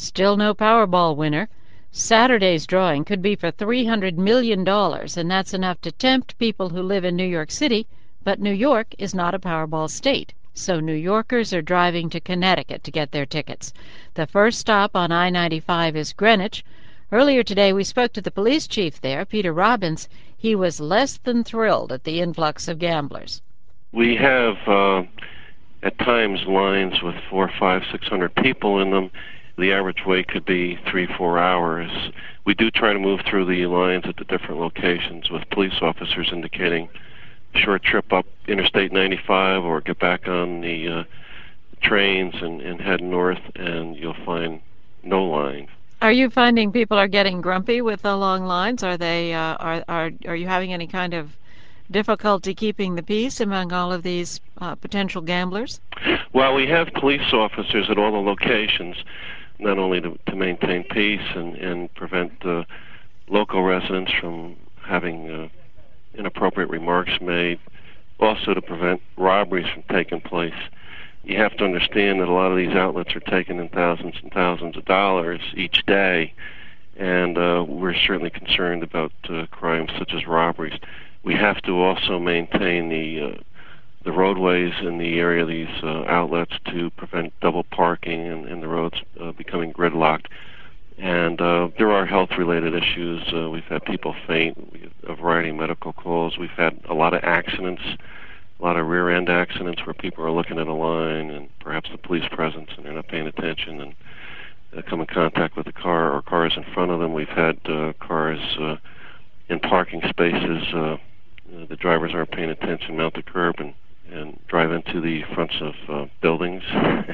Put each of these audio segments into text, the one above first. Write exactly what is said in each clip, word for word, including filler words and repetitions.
Still no Powerball winner. Saturday's drawing could be for three hundred million dollars, and that's enough to tempt people who live in New York City, but New York is not a Powerball state, so New Yorkers are driving to Connecticut to get their tickets. The first stop on I ninety-five is Greenwich. Earlier today we spoke to the police chief there, Peter Robbins. He was less than thrilled at the influx of gamblers. We have, uh, at times, lines with four, five, six hundred people in them. The average wait could be three, four hours. We do try to move through the lines at the different locations with police officers indicating a short trip up Interstate ninety-five or get back on the uh, trains and, and head north, and you'll find no line. Are you finding people are getting grumpy with the long lines? Are they? Uh, are are are you having any kind of difficulty keeping the peace among all of these uh, potential gamblers? Well, we have police officers at all the locations, not only to, to maintain peace and, and prevent uh, local residents from having uh, inappropriate remarks made, also to prevent robberies from taking place. You have to understand that a lot of these outlets are taking in thousands and thousands of dollars each day, and uh, we're certainly concerned about uh, crimes such as robberies. We have to also maintain the uh, the roadways in the area of these uh, outlets to prevent double parking and, and the roads uh, becoming gridlocked. And uh, there are health-related issues. Uh, we've had people faint, we have a variety of medical calls. We've had a lot of accidents, a lot of rear-end accidents where people are looking at a line and perhaps the police presence and they're not paying attention and uh, come in contact with the car or cars in front of them. We've had uh, cars uh, in parking spaces. Uh, uh, the drivers aren't paying attention, mount the curb and and drive into the fronts of uh, buildings.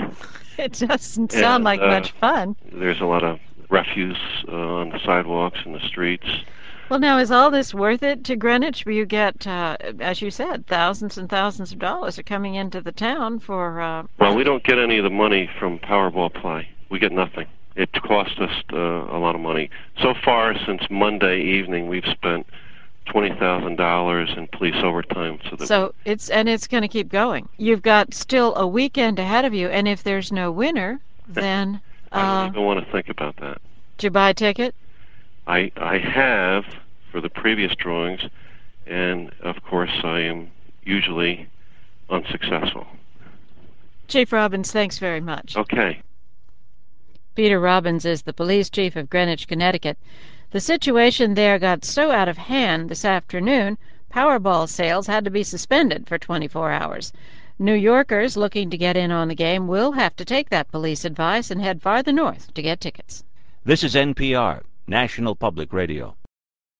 It doesn't sound and, like uh, much fun. There's a lot of refuse uh, on the sidewalks and the streets. Well, now, is all this worth it to Greenwich? Where you get, uh, as you said, thousands and thousands of dollars are coming into the town for... Uh, well, we don't get any of the money from Powerball play. We get nothing. It cost us uh, a lot of money. So far, since Monday evening, we've spent twenty thousand dollars in police overtime. So, that so it's and it's going to keep going. You've got still a weekend ahead of you, and if there's no winner, then I uh, don't even want to think about that. did you buy a ticket? I I have for the previous drawings, and of course I am usually unsuccessful. Chief Robbins, thanks very much. Okay. Peter Robbins is the police chief of Greenwich, Connecticut. The situation there got so out of hand this afternoon, Powerball sales had to be suspended for twenty-four hours. New Yorkers looking to get in on the game will have to take that police advice and head farther north to get tickets. This is N P R, National Public Radio.